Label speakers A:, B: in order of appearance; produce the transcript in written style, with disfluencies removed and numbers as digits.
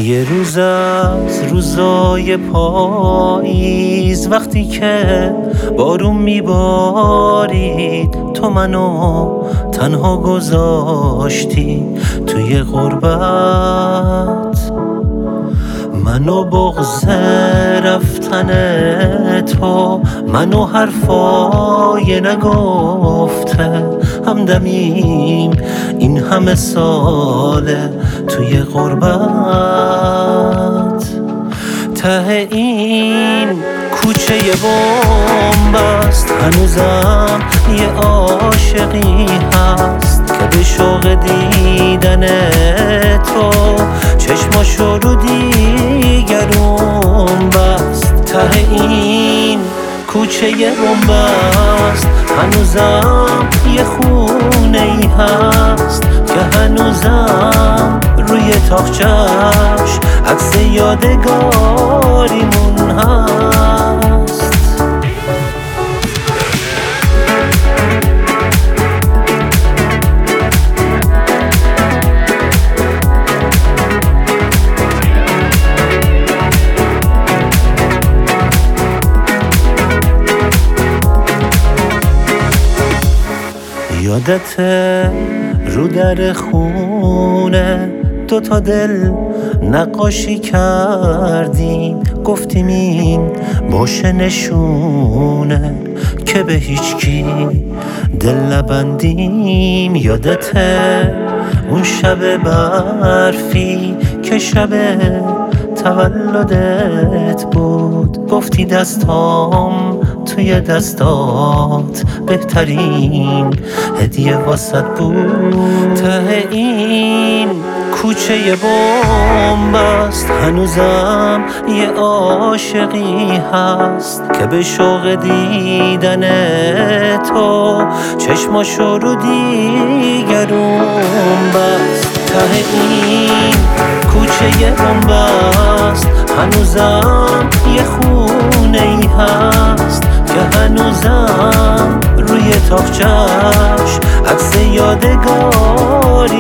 A: یه روز از روزای پاییز وقتی که بارون میبارید تو منو تنها گذاشتی توی غربت، منو بغض رفتن تو، منو حرفای نگفته همدمیم این همه ساله توی غربت. ته این کوچه بمب است هنوزم یه عاشقی هست که به شوق دیدن تو چشماشو رو دیگرون بست. ته این کوچه بمب است هنوزم یه خونه ای هست که هنوزم روی تاقچه‌اش عکس یادگاریمون هست. یادته رو در خونه دوتا دل نقاشی کردیم، گفتیم این باشه نشونه که به هیچکی دل نبندیم. یادته اون شب برفی که شب تولدت بود، گفتی دستام توی دستات بهترین هدیه واسط بود. ته این کوچه بمب است هنوزم یه عاشقی هست که به شوق دیدن تو چشماشو رو دیگرون بست. ته این کوچه بمب است هنوزم یه خونه ای هست که هنوزم روی تاقچه‌اش عکس یادگار